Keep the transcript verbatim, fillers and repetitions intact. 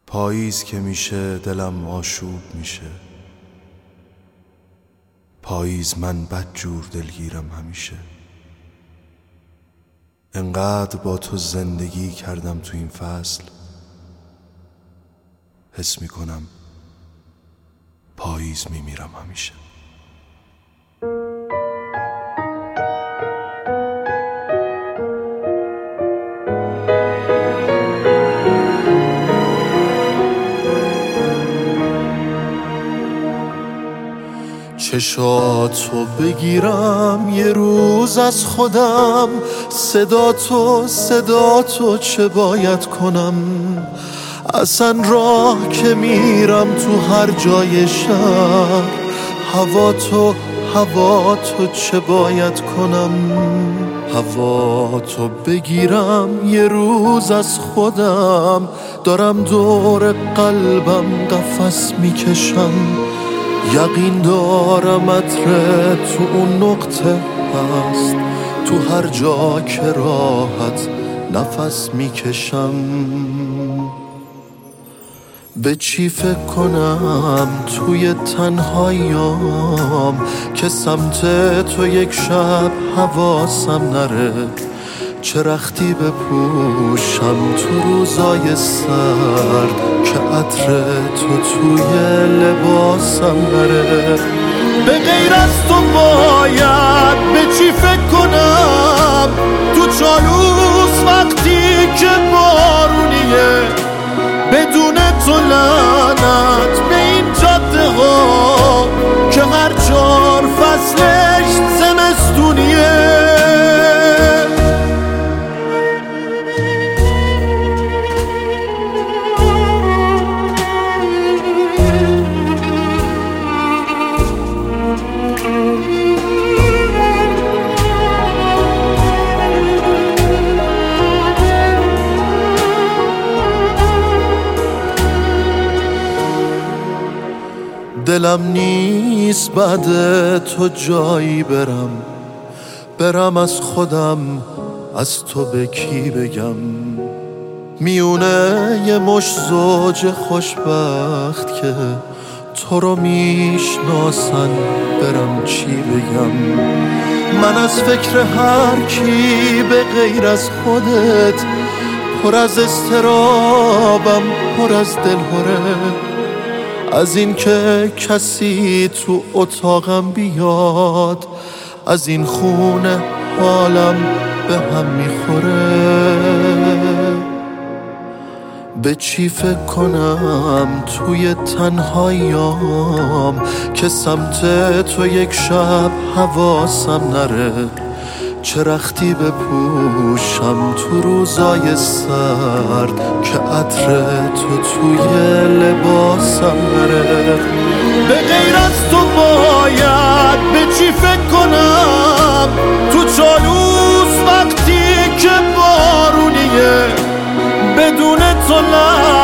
پاییز که میشه دلم آشوب میشه. پاییز من بدجور دلگیرم همیشه. انقدر با تو زندگی کردم تو این فصل، حس میکنم پاییز میمیرم همیشه. چشاتو بگیرم یه روز از خودم، صدا تو صدا تو چه باید کنم؟ اصلا راه که میرم تو هر جای شهر، هوا تو هوا تو چه باید کنم؟ هوا تو بگیرم یه روز از خودم، دارم دور قلبم قفس میکشم. یقین دارم عطر تو اون نقطه هست، تو هر جا که راحت نفس میکشم. به چی فکر کنم توی تنهاییام که سمت تو یک شب حواسم نره؟ چه رختی بپوشم تو روزای سرد که عطر تو توی لباسم نره؟ به غیر از تو باید به چی فکر کنم تو چالوس وقتی که بارونیه؟ بدون تو لعنت به این جاده ها که هر چهار فصلش زمستونیه. دلم نیست بعد تو جایی برم، برم از خودم از تو به کی بگم؟ میونه یه مش زوج خوشبخت که تو رو میشناسن برم چی بگم؟ من از فکر هر کی به غیر از خودت پر از اضطرابم، پر از دلهره از این که کسی تو اتاقم بیاد، از این خونه حالم به هم میخوره. به چی فکر کنم توی تنهاییام که سمت تو یک شب حواسم نره؟ چه رختی بپوشم تو روزای سرد که عطر تو توی لباسم نره؟ به غیر از تو باید به چی فکر کنم تو چالوس وقتی که بارونیه؟ بدون تو